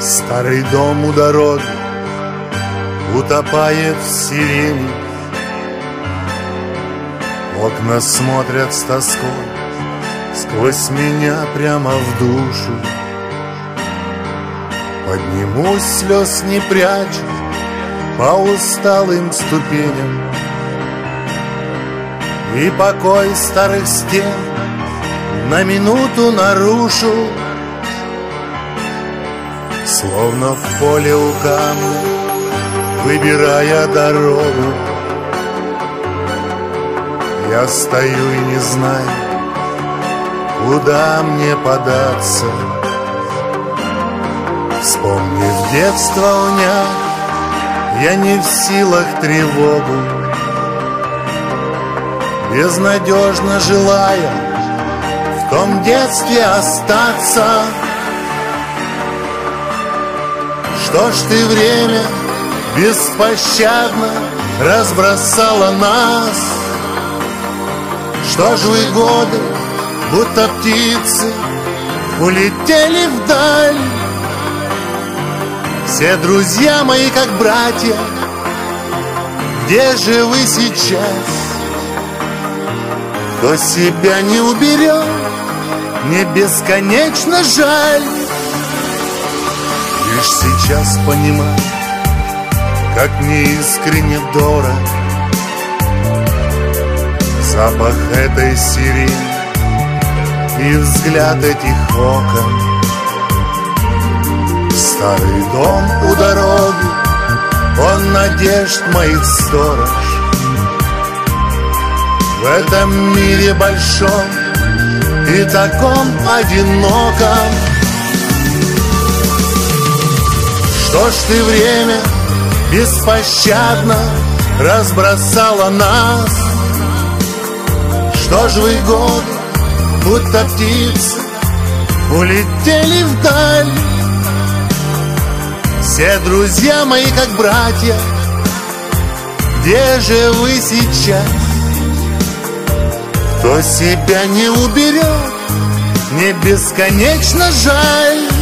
Старый дом у дороги утопает в сирене. Окна смотрят с тоской сквозь меня прямо в душу. Поднимусь, слез не прячу по усталым ступеням, и покой старых стен на минуту нарушу. Словно в поле у камня, выбирая дорогу, я стою и не знаю, куда мне податься. Вспомнив детство унять, я не в силах тревогу, безнадежно желая в том детстве остаться. Что ж ты, время, беспощадно разбросала нас? Что ж вы, годы, будто птицы, улетели вдаль? Все друзья мои, как братья, где же вы сейчас? Кто себя не уберет, мне бесконечно жаль. Лишь сейчас понимаю, как неискренне дорог запах этой сирени и взгляд этих окон. Старый дом у дороги, он надежд моих сторож. В этом мире большом и таком одиноком. Что ж ты, время, беспощадно разбросала нас? Что ж вы, годы, будто птицы, улетели вдаль? Все друзья мои, как братья, где же вы сейчас? Кто себя не уберет, мне бесконечно жаль.